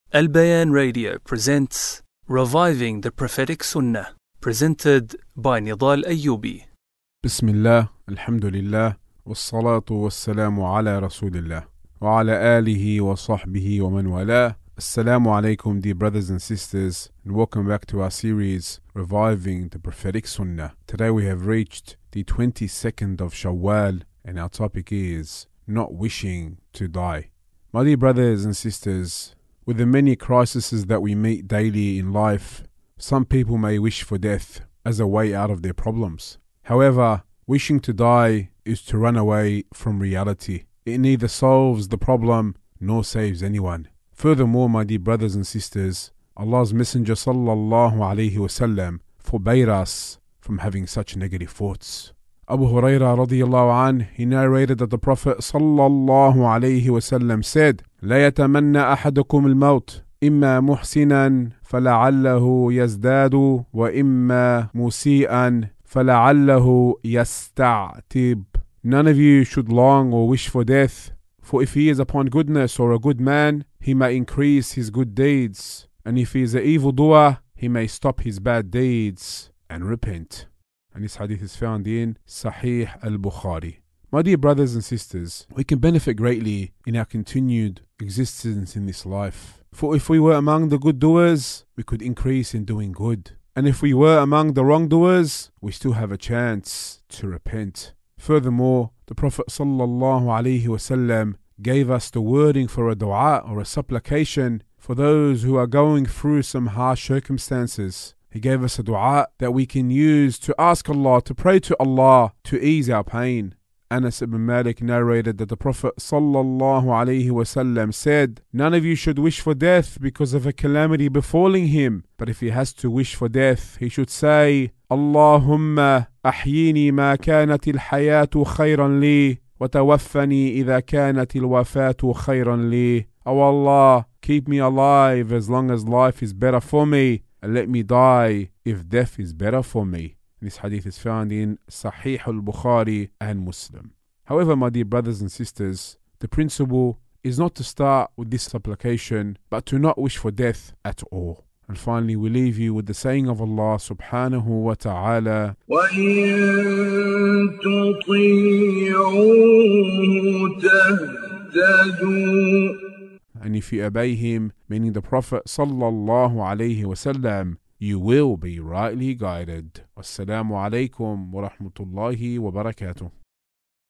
Al Bayan Radio presents Reviving the Prophetic Sunnah, presented by Nidal Ayyubi. بسم الله الحمد لله والصلاة والسلام على رسول الله وعلى آله وصحبه ومن والاه. Assalamu alaikum, dear brothers and sisters, and welcome back to our series Reviving the Prophetic Sunnah. Today we have reached the 22nd of Shawwal, and our topic is not wishing to die. My dear brothers and sisters, with the many crises that we meet daily in life, some people may wish for death as a way out of their problems. However, wishing to die is to run away from reality. It neither solves the problem nor saves anyone. Furthermore, my dear brothers and sisters, Allah's Messenger sallallahu alaihi wasallam forbade us from having such negative thoughts. Abu Hurairah radiyallahu anh, he narrated that the Prophet sallallahu alaihi wasallam said, لا يتمنى أحدكم الموت إما محسنا فلعله يزداد وإما مسيئا فلعله يستعتب. None of you should long or wish for death, for if he is upon goodness or a good man, he may increase his good deeds, and if he is an evildoer, he may stop his bad deeds and repent. And this hadith is found in Sahih al-Bukhari. My dear brothers and sisters, we can benefit greatly in our continued existence in this life. For if we were among the good doers, we could increase in doing good. And if we were among the wrongdoers, we still have a chance to repent. Furthermore, the Prophet sallallahu alaihi wasallam gave us the wording for a dua or a supplication for those who are going through some harsh circumstances. He gave us a dua that we can use to ask Allah, to pray to Allah to ease our pain. Anas ibn Malik narrated that the Prophet sallallahu alaihi wasallam said, none of you should wish for death because of a calamity befalling him, but if he has to wish for death, he should say, Allahumma ahyini ma kanat al-hayatu khayran li wa tawaffani idha kanat al-wafatu khayran li. Oh Allah, keep me alive as long as life is better for me, and let me die if death is better for me. This hadith is found in Sahih al-Bukhari and Muslim. However, my dear brothers and sisters, the principle is not to start with this supplication, but to not wish for death at all. And finally, we leave you with the saying of Allah subhanahu wa ta'ala, وَإِن تُطِيعُوهُ تَهْتَدُوا. And if you obey him, meaning the Prophet sallallahu alayhi wasallam, you will be rightly guided. Wassalamu alaikum wa rahmatullahi wa barakatuh.